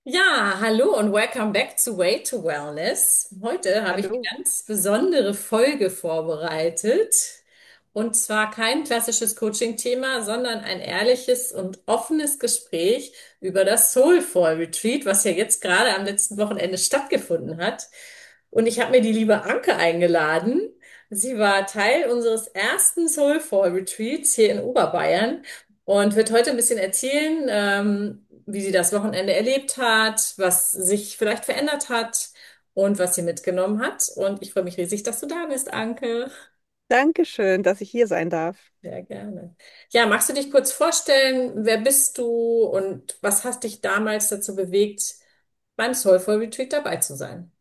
Ja, hallo und welcome back to Way to Wellness. Heute habe ich eine Hallo. ganz besondere Folge vorbereitet. Und zwar kein klassisches Coaching-Thema, sondern ein ehrliches und offenes Gespräch über das Soulful Retreat, was ja jetzt gerade am letzten Wochenende stattgefunden hat. Und ich habe mir die liebe Anke eingeladen. Sie war Teil unseres ersten Soulful Retreats hier in Oberbayern und wird heute ein bisschen erzählen, wie sie das Wochenende erlebt hat, was sich vielleicht verändert hat und was sie mitgenommen hat. Und ich freue mich riesig, dass du da bist, Anke. Dankeschön, dass ich hier sein darf. Sehr gerne. Ja, magst du dich kurz vorstellen? Wer bist du und was hast dich damals dazu bewegt, beim Soulful Retreat dabei zu sein?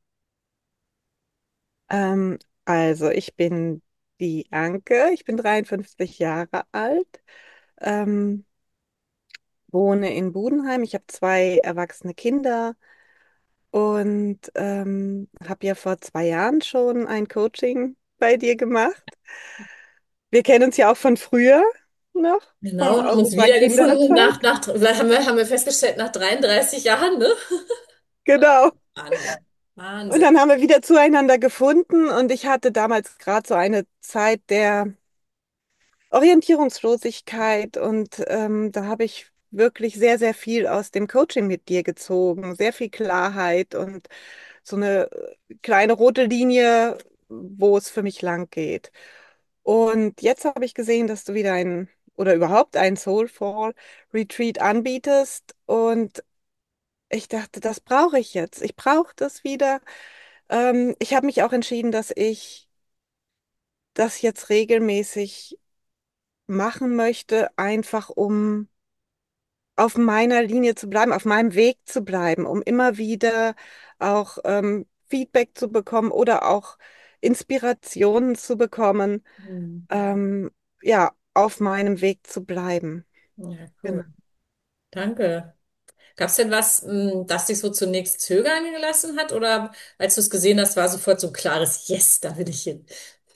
Ähm, ich bin die Anke, ich bin 53 Jahre alt, ähm, wohne in Budenheim. Ich habe zwei erwachsene Kinder und habe ja vor 2 Jahren schon ein Coaching bei dir gemacht. Wir kennen uns ja auch von früher noch, Genau, haben aus uns unserer wiedergefunden Kinderzeit. vielleicht haben wir festgestellt, nach 33 Jahren, ne? Genau. Wahnsinn. Und Wahnsinn. dann haben wir wieder zueinander gefunden und ich hatte damals gerade so eine Zeit der Orientierungslosigkeit und da habe ich wirklich sehr, sehr viel aus dem Coaching mit dir gezogen, sehr viel Klarheit und so eine kleine rote Linie, wo es für mich lang geht. Und jetzt habe ich gesehen, dass du wieder ein oder überhaupt ein Soulful Retreat anbietest und ich dachte, das brauche ich jetzt. Ich brauche das wieder. Ich habe mich auch entschieden, dass ich das jetzt regelmäßig machen möchte, einfach um auf meiner Linie zu bleiben, auf meinem Weg zu bleiben, um immer wieder auch Feedback zu bekommen oder auch Inspirationen zu bekommen, Hm. ja, auf meinem Weg zu bleiben. Ja, Genau. cool. Danke. Gab es denn was, das dich so zunächst zögern gelassen hat? Oder als du es gesehen hast, war sofort so ein klares Yes, da will ich hin?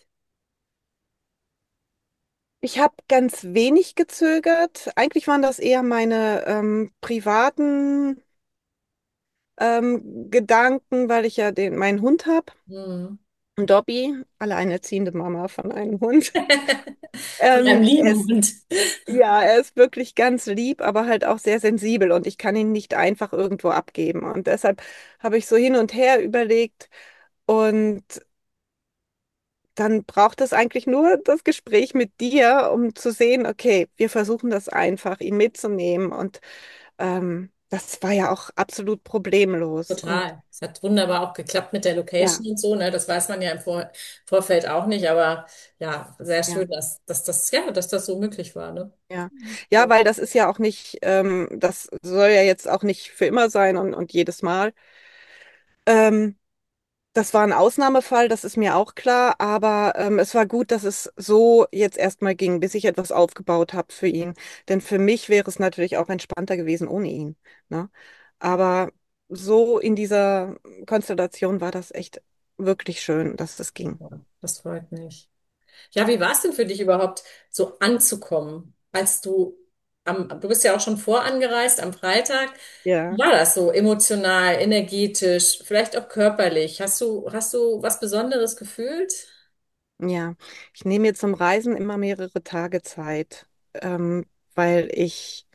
Ich habe ganz wenig gezögert. Eigentlich waren das eher meine privaten Gedanken, weil ich ja meinen Hund habe. Hm. Dobby, alleinerziehende Mama von einem Hund. Von einem Er lieben ist, Hund. ja, er ist wirklich ganz lieb, aber halt auch sehr sensibel und ich kann ihn nicht einfach irgendwo abgeben. Und deshalb habe ich so hin und her überlegt und dann braucht es eigentlich nur das Gespräch mit dir, um zu sehen, okay, wir versuchen das einfach, ihn mitzunehmen. Und das war ja auch absolut problemlos. Und Total. Es hat wunderbar auch geklappt mit der ja, Location und so, ne? Das weiß man ja im Vorfeld auch nicht, aber ja, sehr ja. schön, dass das so möglich war, ne? Ja, ja, weil das ist ja auch nicht, das soll ja jetzt auch nicht für immer sein und jedes Mal. Ähm, Das war ein Ausnahmefall, das ist mir auch klar, aber es war gut, dass es so jetzt erstmal ging, bis ich etwas aufgebaut habe für ihn. Denn für mich wäre es natürlich auch entspannter gewesen ohne ihn. Ne? Aber so in dieser Konstellation war das echt wirklich schön, dass das ging. Ja, das freut mich. Ja, wie war es denn für dich überhaupt, so anzukommen, als du bist ja auch schon vorangereist am Freitag. Wie Ja, war das so emotional, energetisch, vielleicht auch körperlich? Hast du was Besonderes gefühlt? ja. Ich nehme mir zum Reisen immer mehrere Tage Zeit, weil ich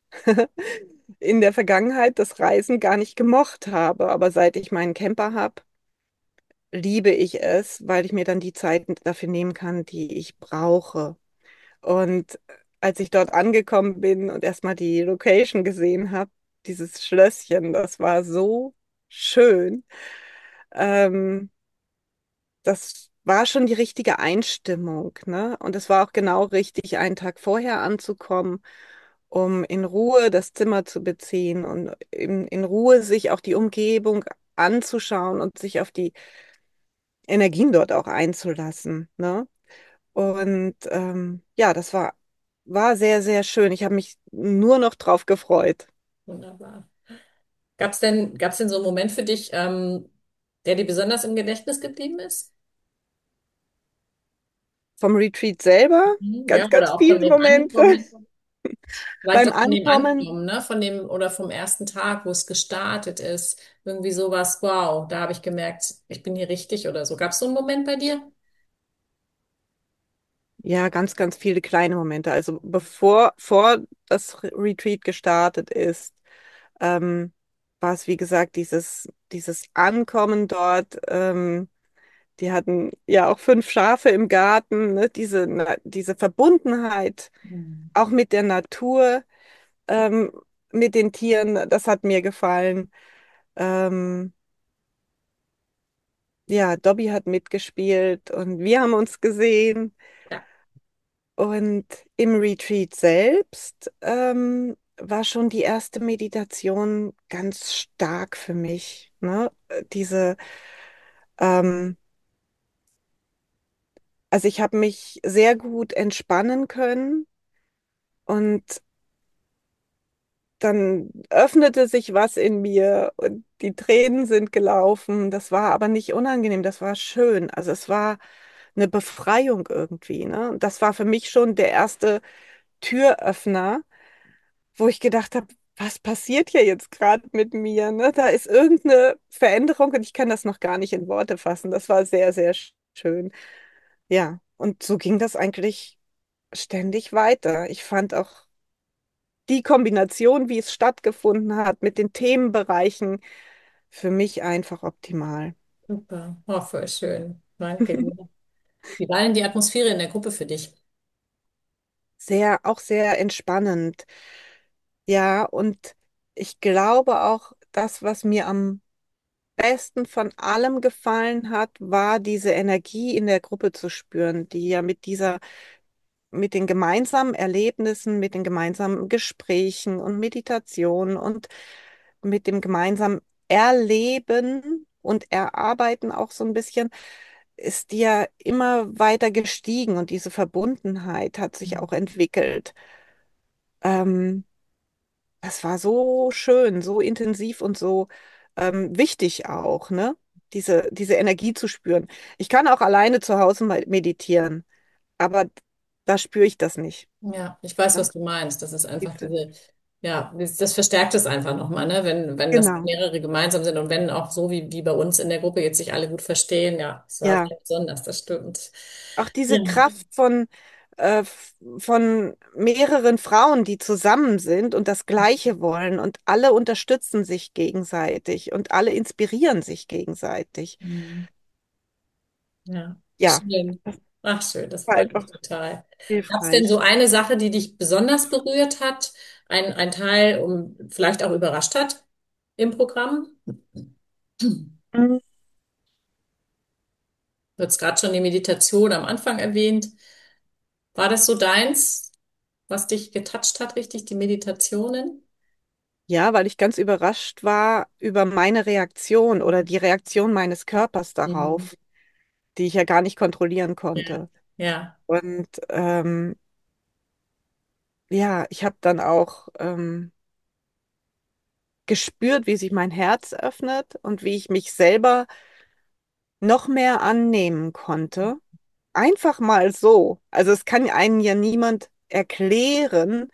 in der Vergangenheit das Reisen gar nicht gemocht habe. Aber seit ich meinen Camper habe, liebe ich es, weil ich mir dann die Zeit dafür nehmen kann, die ich brauche. Und als ich dort angekommen bin und erstmal die Location gesehen habe, dieses Schlösschen, das war so schön. Ähm, Das war schon die richtige Einstimmung, ne? Und es war auch genau richtig, einen Tag vorher anzukommen, um in Ruhe das Zimmer zu beziehen und in Ruhe sich auch die Umgebung anzuschauen und sich auf die Energien dort auch einzulassen, ne? Und ja, war sehr, sehr schön. Ich habe mich nur noch drauf gefreut. Wunderbar. Gab's denn so einen Moment für dich, der dir besonders im Gedächtnis geblieben ist? Vom Retreat selber, Ja, ganz, ganz oder auch von viele dem Momente. Ankommen? Vielleicht Beim auch von dem Ankommen, Ankommen, ne? Von dem oder vom ersten Tag, wo es gestartet ist. Irgendwie sowas, wow, da habe ich gemerkt, ich bin hier richtig oder so. Gab es so einen Moment bei dir? ja, ganz, ganz viele kleine Momente. Also vor das Retreat gestartet ist, ähm, war es, wie gesagt, dieses Ankommen dort. Die hatten ja auch 5 Schafe im Garten, ne? Diese Verbundenheit Mhm. auch mit der Natur, ähm, mit den Tieren, das hat mir gefallen. Ähm, ja, Dobby hat mitgespielt und wir haben uns gesehen. Ja, Und im Retreat selbst war schon die erste Meditation ganz stark für mich. Ne? Ähm, also ich habe mich sehr gut entspannen können und dann öffnete sich was in mir und die Tränen sind gelaufen. Das war aber nicht unangenehm, das war schön. Also es war eine Befreiung irgendwie. Ne? Und das war für mich schon der erste Türöffner, wo ich gedacht habe, was passiert hier jetzt gerade mit mir? Ne? Da ist irgendeine Veränderung und ich kann das noch gar nicht in Worte fassen. Das war sehr, sehr schön. Ja, und so ging das eigentlich ständig weiter. Ich fand auch die Kombination, wie es stattgefunden hat, mit den Themenbereichen, für mich einfach optimal. super. Oh, voll schön. Danke dir. Wie war denn die Atmosphäre in der Gruppe für dich? Auch sehr entspannend. Ja, und ich glaube auch, das, was mir am besten von allem gefallen hat, war diese Energie in der Gruppe zu spüren, die ja mit den gemeinsamen Erlebnissen, mit den gemeinsamen Gesprächen und Meditationen und mit dem gemeinsamen Erleben und Erarbeiten auch so ein bisschen, ist die ja immer weiter gestiegen und diese Verbundenheit hat sich auch entwickelt. Ähm, Das war so schön, so intensiv und so wichtig auch, ne? Diese Energie zu spüren. Ich kann auch alleine zu Hause mal meditieren, aber da spüre ich das nicht. Ja, ich weiß, Ne? was du meinst. Das ist einfach Diese, diese, ja, das verstärkt es einfach nochmal, ne? Wenn das genau, mehrere gemeinsam sind und wenn auch so wie bei uns in der Gruppe jetzt sich alle gut verstehen, ja, es war ja. sehr besonders, das stimmt. Auch Ja. diese Kraft von mehreren Frauen, die zusammen sind und das Gleiche wollen und alle unterstützen sich gegenseitig und alle inspirieren sich gegenseitig. Mhm. Ja, Ja, schön. das Ach, schön, das war freut mich einfach total. Gab es denn so hilfreich. eine Sache, die dich besonders berührt hat? Ein Teil, vielleicht auch überrascht hat im Programm? Mhm. Du hast gerade schon die Meditation am Anfang erwähnt. War das so deins, was dich getoucht hat, richtig, die Meditationen? Ja, weil ich ganz überrascht war über meine Reaktion oder die Reaktion meines Körpers Mhm. darauf, die ich ja gar nicht kontrollieren Ja, konnte. ja. Und ja, ich habe dann auch gespürt, wie sich mein Herz öffnet und wie ich mich selber noch mehr annehmen konnte. Einfach mal so. Also es kann einen ja niemand erklären.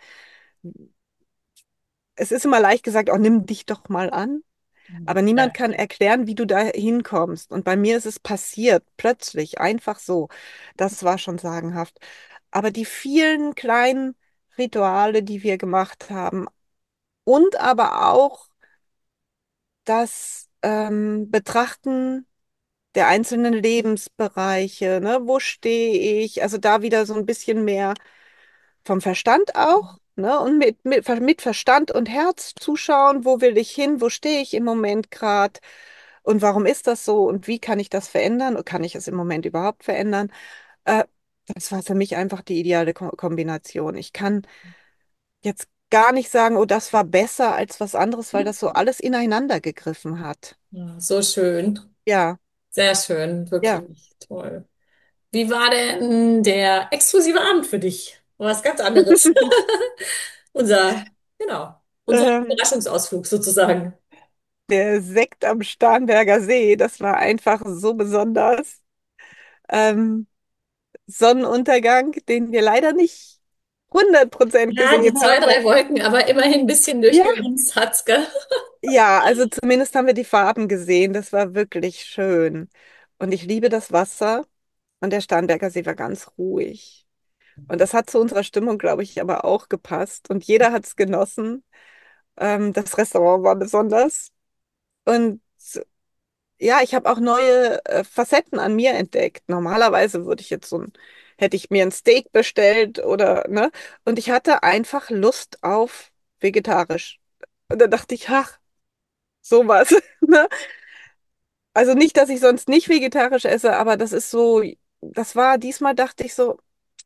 Es ist immer leicht gesagt, oh, nimm dich doch mal an. Aber niemand Ja. kann erklären, wie du da hinkommst. Und bei mir ist es passiert, plötzlich, einfach so. Das war schon sagenhaft. Aber die vielen kleinen Rituale, die wir gemacht haben und aber auch das Betrachten der einzelnen Lebensbereiche, ne? Wo stehe ich? Also da wieder so ein bisschen mehr vom Verstand auch, ne? Und mit Verstand und Herz zuschauen, wo will ich hin, wo stehe ich im Moment gerade und warum ist das so und wie kann ich das verändern und kann ich es im Moment überhaupt verändern? Äh, Das war für mich einfach die ideale Kombination. Ich kann jetzt gar nicht sagen, oh, das war besser als was anderes, weil das so alles ineinander gegriffen hat. Ja, so schön. Ja, Sehr schön, ja. wirklich toll. Wie war denn der exklusive Abend für dich? Was ganz anderes. Unser, genau, unser Ähm, Überraschungsausflug sozusagen. Der Sekt am Starnberger See, das war einfach so besonders. Ähm, Sonnenuntergang, den wir leider nicht 100% Ja, die gesehen zwei, haben. drei Wolken, aber immerhin ein bisschen Ja, durchgebremst hat's, gell? ja, also zumindest haben wir die Farben gesehen. Das war wirklich schön. Und ich liebe das Wasser. Und der Starnberger See war ganz ruhig. Und das hat zu unserer Stimmung, glaube ich, aber auch gepasst. Und jeder hat es genossen. Das Restaurant war besonders. Und ja, ich habe auch neue Facetten an mir entdeckt. Normalerweise hätte ich mir ein Steak bestellt oder, ne? Und ich hatte einfach Lust auf vegetarisch. Und da dachte ich, ach, sowas, ne? Also nicht, dass ich sonst nicht vegetarisch esse, aber diesmal dachte ich so,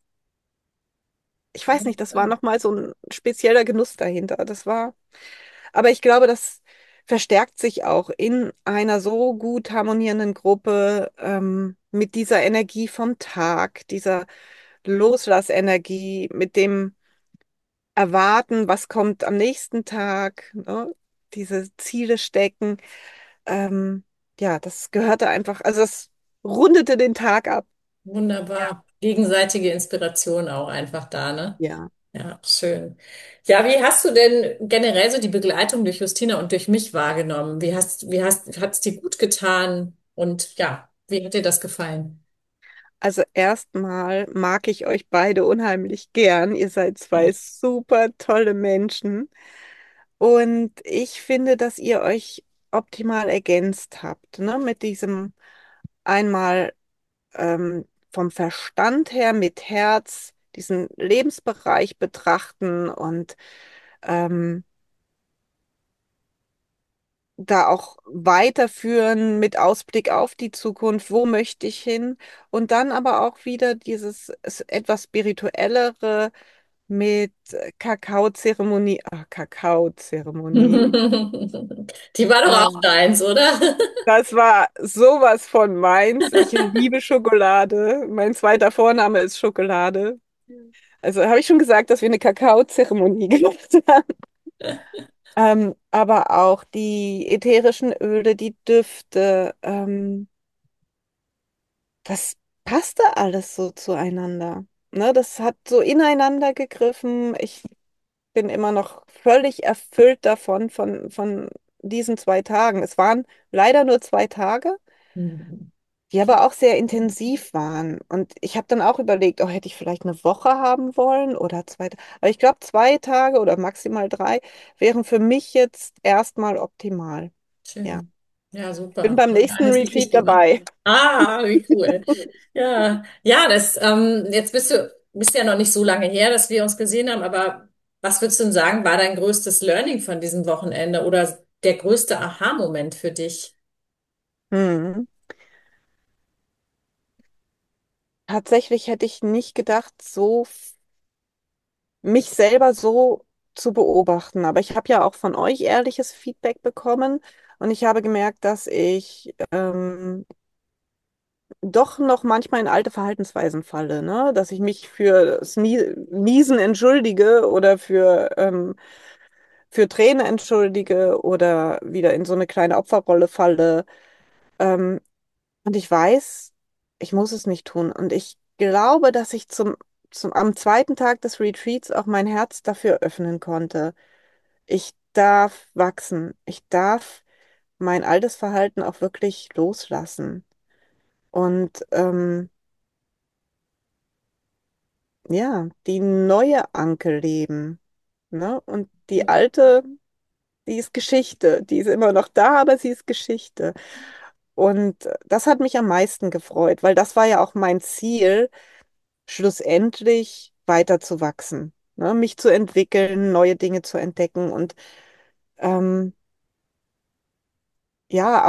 ich weiß nicht, das war nochmal so ein spezieller Genuss dahinter. Aber ich glaube, das verstärkt sich auch in einer so gut harmonierenden Gruppe, mit dieser Energie vom Tag, dieser Loslassenergie, mit dem Erwarten, was kommt am nächsten Tag, ne? Diese Ziele stecken. Ähm, ja, das gehörte einfach, also das rundete den Tag ab. Wunderbar. Gegenseitige Inspiration auch einfach da, ne? Ja. Ja, schön. Ja, wie hast du denn generell so die Begleitung durch Justina und durch mich wahrgenommen? Hat es dir gut getan? Und ja, wie hat dir das gefallen? Also erstmal mag ich euch beide unheimlich gern. Ihr seid zwei Ja. super tolle Menschen. Und ich finde, dass ihr euch optimal ergänzt habt, ne? Mit diesem einmal vom Verstand her mit Herz diesen Lebensbereich betrachten und ähm, da auch weiterführen mit Ausblick auf die Zukunft, wo möchte ich hin? Und dann aber auch wieder etwas spirituellere mit Kakaozeremonie. Ah, Kakaozeremonie. Die war doch auch Ah, deins, oder? das war sowas von meins. Ich liebe Schokolade. Mein zweiter Vorname ist Schokolade. Also habe ich schon gesagt, dass wir eine Kakaozeremonie gemacht haben. Aber auch die ätherischen Öle, die Düfte, das passte alles so zueinander. Ne, das hat so ineinander gegriffen. Ich bin immer noch völlig erfüllt von diesen 2 Tagen. Es waren leider nur 2 Tage, Mhm. die aber auch sehr intensiv waren. Und ich habe dann auch überlegt, oh, hätte ich vielleicht eine Woche haben wollen oder 2 Tage. Aber ich glaube, 2 Tage oder maximal 3 wären für mich jetzt erstmal optimal. Ja. Schön. Ja, Bin super. beim Hast nächsten alles richtig Retreat gemacht. dabei. Ah, wie cool. Ja, ja, jetzt bist ja noch nicht so lange her, dass wir uns gesehen haben, aber was würdest du denn sagen, war dein größtes Learning von diesem Wochenende oder der größte Aha-Moment für dich? Hm. Tatsächlich hätte ich nicht gedacht, mich selber so zu beobachten. Aber ich habe ja auch von euch ehrliches Feedback bekommen und ich habe gemerkt, dass ich doch noch manchmal in alte Verhaltensweisen falle, ne? Dass ich mich für das Niesen entschuldige oder für Tränen entschuldige oder wieder in so eine kleine Opferrolle falle. Ähm, und ich weiß, ich muss es nicht tun. Und ich glaube, dass ich am zweiten Tag des Retreats auch mein Herz dafür öffnen konnte. Ich darf wachsen. Ich darf mein altes Verhalten auch wirklich loslassen. Und ja, die neue Anke leben. Ne? Und die alte, die ist Geschichte. Die ist immer noch da, aber sie ist Geschichte. Und das hat mich am meisten gefreut, weil das war ja auch mein Ziel, schlussendlich weiter zu wachsen, ne? Mich zu entwickeln, neue Dinge zu entdecken und ähm, ja,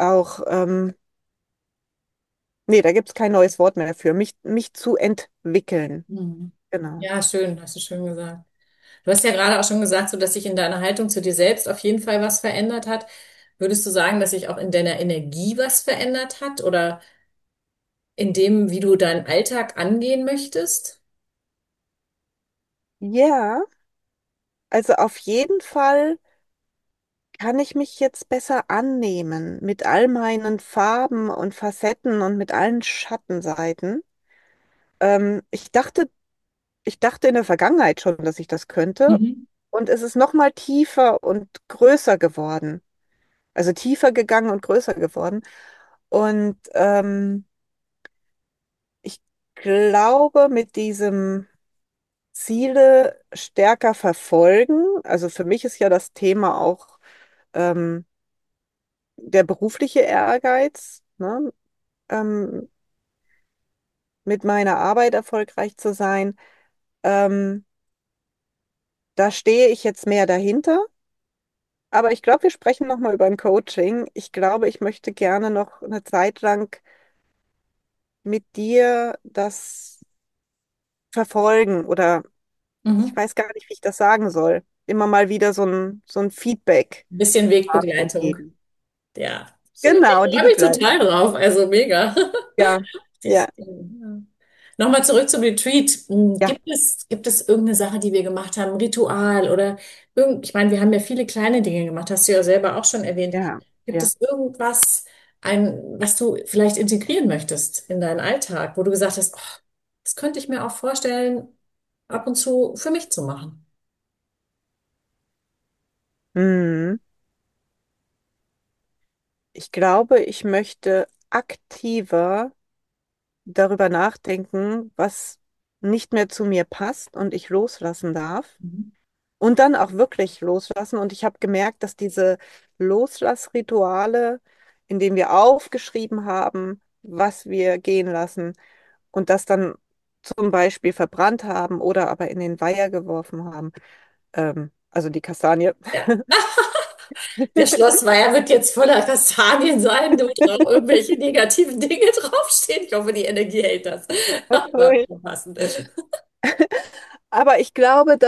nee, da gibt es kein neues Wort mehr dafür, mich zu entwickeln. Mhm. Genau. Ja, schön, hast du schön gesagt. Du hast ja gerade auch schon gesagt, so dass sich in deiner Haltung zu dir selbst auf jeden Fall was verändert hat. Würdest du sagen, dass sich auch in deiner Energie was verändert hat oder in dem, wie du deinen Alltag angehen möchtest? Ja, also auf jeden Fall kann ich mich jetzt besser annehmen mit all meinen Farben und Facetten und mit allen Schattenseiten. Ich dachte ich dachte in der Vergangenheit schon, dass ich das könnte. Mhm. Und es ist noch mal tiefer und größer geworden. Also tiefer gegangen und größer geworden. Und ich glaube, mit diesem Ziele stärker verfolgen, also für mich ist ja das Thema auch ähm, der berufliche Ehrgeiz, ne? Ähm, mit meiner Arbeit erfolgreich zu sein. Ähm, Da stehe ich jetzt mehr dahinter. Aber ich glaube, wir sprechen noch mal über ein Coaching. Ich glaube, ich möchte gerne noch eine Zeit lang mit dir das verfolgen oder ich Mhm. weiß gar nicht, wie ich das sagen soll. Immer mal wieder so ein Feedback Ein bisschen davon Wegbegleitung. geben. Ja, ich Genau, die freue mich Begleitung. total drauf. Also mega. Ja, Dich, ja, ja. Nochmal zurück zum Retreat. ja, Gibt es irgendeine Sache, die wir gemacht haben, ein Ritual oder ich meine, wir haben ja viele kleine Dinge gemacht, hast du ja selber auch schon erwähnt. ja, Gibt ja. es irgendwas, was du vielleicht integrieren möchtest in deinen Alltag, wo du gesagt hast, oh, das könnte ich mir auch vorstellen, ab und zu für mich zu machen? Mhm. Ich glaube, ich möchte aktiver darüber nachdenken, was nicht mehr zu mir passt und ich loslassen darf. Mhm. Und dann auch wirklich loslassen. Und ich habe gemerkt, dass diese Loslassrituale, in denen wir aufgeschrieben haben, was wir gehen lassen und das dann zum Beispiel verbrannt haben oder aber in den Weiher geworfen haben, also die Kastanie. Ja. Der Schlossweiher wird jetzt voller Kastanien sein und auch irgendwelche negativen Dinge draufstehen. Ich hoffe, die Energie hält das. Aber passend. Aber ich glaube,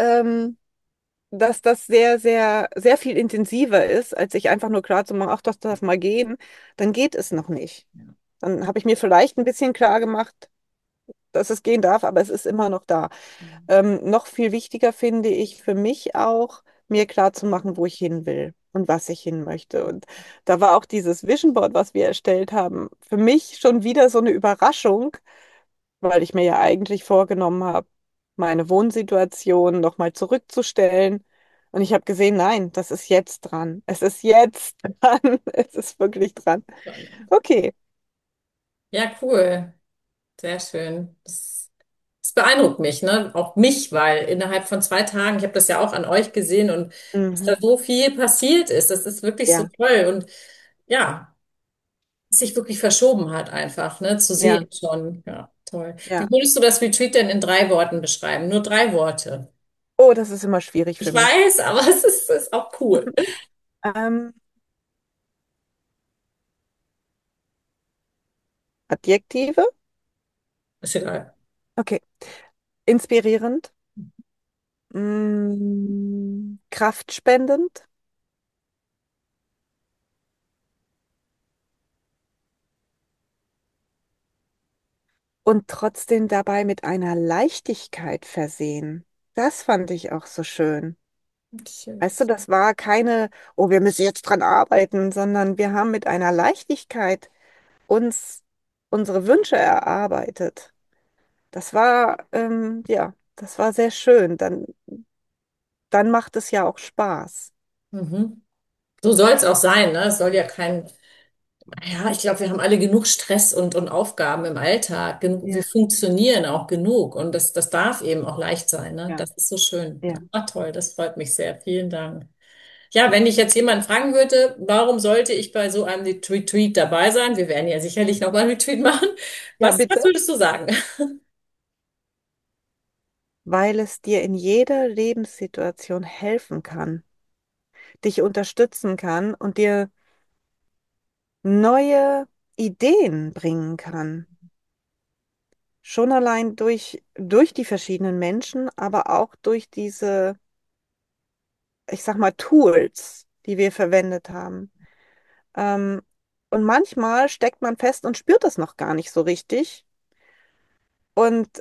dass das sehr viel intensiver ist, als sich einfach nur klar zu machen, ach, das darf mal gehen, dann geht es noch nicht. Dann habe ich mir vielleicht ein bisschen klar gemacht, dass es gehen darf, aber es ist immer noch da. Noch viel wichtiger finde ich für mich auch, mir klar zu machen, wo ich hin will und was ich hin möchte. Und da war auch dieses Vision Board, was wir erstellt haben, für mich schon wieder so eine Überraschung, weil ich mir ja eigentlich vorgenommen habe, meine Wohnsituation nochmal zurückzustellen. Und ich habe gesehen, nein, das ist jetzt dran. Es ist jetzt dran. Es ist wirklich dran. Okay. Ja, cool. Sehr schön. Das beeindruckt mich, ne? Auch mich, weil innerhalb von 2 Tagen, ich habe das ja auch an euch gesehen und dass da Mhm. so viel passiert ist, das ist wirklich so Ja, toll und ja, sich wirklich verschoben hat einfach, ne? Zu ja, sehen schon. Ja, toll. Wie ja. würdest du das Retreat denn in 3 Worten beschreiben? Nur 3 Worte. Oh, das ist immer schwierig für Ich mich. weiß, aber es ist auch cool. Ähm, Adjektive? Ist egal. Okay. Inspirierend, kraftspendend und trotzdem dabei mit einer Leichtigkeit versehen. Das fand ich auch so schön. Schön. Weißt du, das war keine, oh, wir müssen jetzt dran arbeiten, sondern wir haben mit einer Leichtigkeit uns unsere Wünsche erarbeitet. Das war, ja, das war sehr schön. Dann macht es ja auch Spaß. Mhm. So soll es auch sein, ne? Es soll ja kein, ja, ich glaube, wir haben alle genug Stress und Aufgaben im Alltag. Wir Ja, funktionieren auch genug und das darf eben auch leicht sein, ne? ja, Das ist so schön. ja. Ah, toll, das freut mich sehr. Vielen Dank. Ja, wenn ich jetzt jemanden fragen würde, warum sollte ich bei so einem Retreat dabei sein? Wir werden ja sicherlich nochmal ein Retreat machen. Ja, Was bitte. würdest du sagen? Weil es dir in jeder Lebenssituation helfen kann, dich unterstützen kann und dir neue Ideen bringen kann. Schon allein durch die verschiedenen Menschen, aber auch durch diese, ich sag mal, Tools, die wir verwendet haben. Ähm, und manchmal steckt man fest und spürt das noch gar nicht so richtig. Und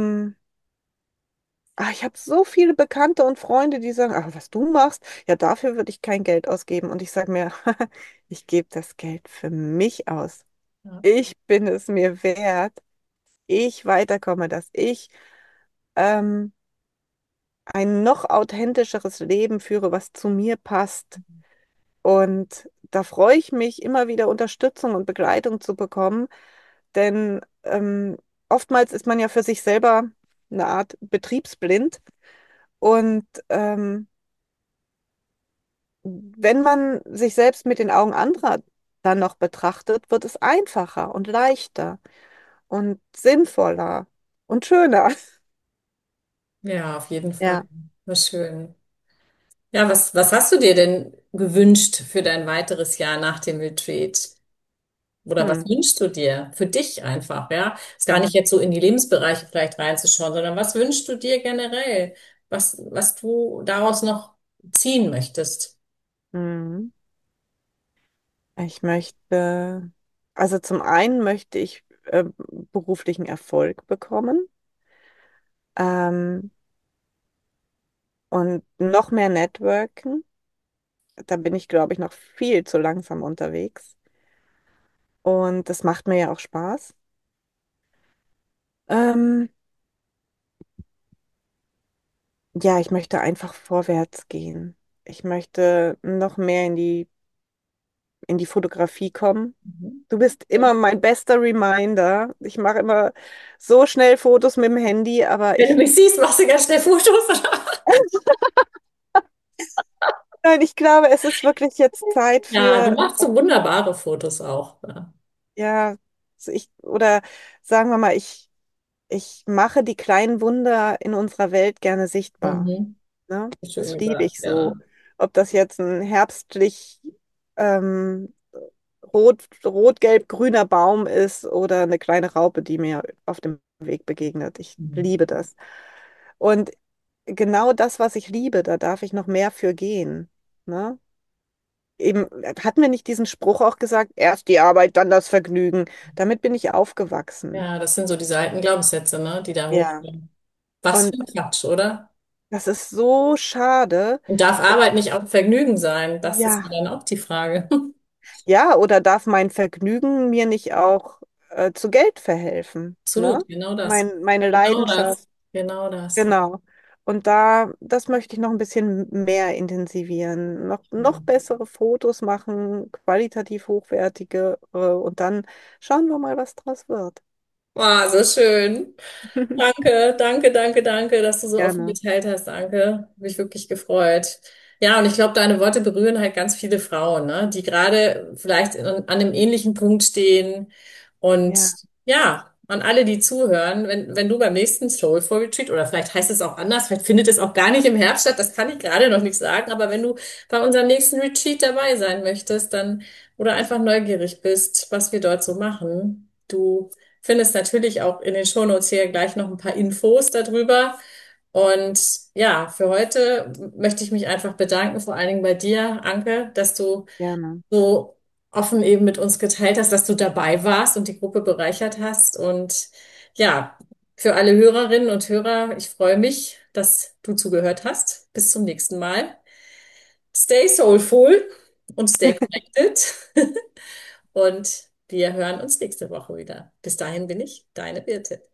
ich habe so viele Bekannte und Freunde, die sagen, was du machst, ja, dafür würde ich kein Geld ausgeben. Und ich sage mir, ich gebe das Geld für mich aus. Ja. Ich bin es mir wert. Ich weiterkomme, dass ich ähm, ein noch authentischeres Leben führe, was zu mir passt. Und da freue ich mich, immer wieder Unterstützung und Begleitung zu bekommen, denn oftmals ist man ja für sich selber eine Art betriebsblind. Und wenn man sich selbst mit den Augen anderer dann noch betrachtet, wird es einfacher und leichter und sinnvoller und schöner. Ja, auf jeden Fall. Ja. Was schön. Ja, was hast du dir denn gewünscht für dein weiteres Jahr nach dem Retreat? Oder was Hm. wünschst du dir für dich einfach, ja? Ist gar Ja. nicht jetzt so in die Lebensbereiche vielleicht reinzuschauen, sondern was wünschst du dir generell? Was du daraus noch ziehen möchtest? Hm. Ich möchte, also zum einen möchte ich beruflichen Erfolg bekommen, ähm, und noch mehr networken. Da bin ich, glaube ich, noch viel zu langsam unterwegs. Und das macht mir ja auch Spaß. Ähm, ja, ich möchte einfach vorwärts gehen. Ich möchte noch mehr in die Fotografie kommen. Mhm. Du bist immer mein bester Reminder. Ich mache immer so schnell Fotos mit dem Handy, aber Wenn du ich, mich siehst, machst du ganz schnell Fotos. nein, ich glaube, es ist wirklich jetzt Zeit Ja, du für, machst so wunderbare Fotos auch. Ja. ja, oder sagen wir mal, ich mache die kleinen Wunder in unserer Welt gerne sichtbar. Mhm. Ne? Schön Das liebe gesagt, ich ja. so. Ob das jetzt ein herbstlich ähm, rot-gelb-grüner Baum ist oder eine kleine Raupe, die mir auf dem Weg begegnet. Ich Mhm. liebe das. Und genau das, was ich liebe, da darf ich noch mehr für gehen. Ne? Eben, hatten wir nicht diesen Spruch auch gesagt, erst die Arbeit, dann das Vergnügen. Damit bin ich aufgewachsen. Ja, das sind so diese alten Glaubenssätze, ne, die da Ja. hochkommen. Was für Und ein Quatsch, oder? das ist so schade. Und darf Arbeit nicht auch Vergnügen sein? Das ist ja Ja, dann auch die Frage. ja, oder darf mein Vergnügen mir nicht auch zu Geld verhelfen, ne? Absolut, genau das. Meine Genau das. Leidenschaft, Genau das. genau. Und das möchte ich noch ein bisschen mehr intensivieren, noch bessere Fotos machen, qualitativ hochwertige, und dann schauen wir mal, was draus wird. Wow, so schön. Danke, danke, danke, danke, dass du so offen Gerne. geteilt hast. Danke. Hab mich wirklich gefreut. Ja, und ich glaube, deine Worte berühren halt ganz viele Frauen, ne, die gerade vielleicht an einem ähnlichen Punkt stehen. Und Ja, ja, an alle, die zuhören, wenn du beim nächsten Soulful Retreat, oder vielleicht heißt es auch anders, vielleicht findet es auch gar nicht im Herbst statt, das kann ich gerade noch nicht sagen, aber wenn du bei unserem nächsten Retreat dabei sein möchtest, dann, oder einfach neugierig bist, was wir dort so machen, du findest natürlich auch in den Shownotes hier gleich noch ein paar Infos darüber. Und ja, für heute möchte ich mich einfach bedanken, vor allen Dingen bei dir, Anke, dass du gerne. so offen eben mit uns geteilt hast, dass du dabei warst und die Gruppe bereichert hast. Und ja, für alle Hörerinnen und Hörer, ich freue mich, dass du zugehört hast. Bis zum nächsten Mal. Stay soulful und stay connected. Und wir hören uns nächste Woche wieder. Bis dahin bin ich deine Birte.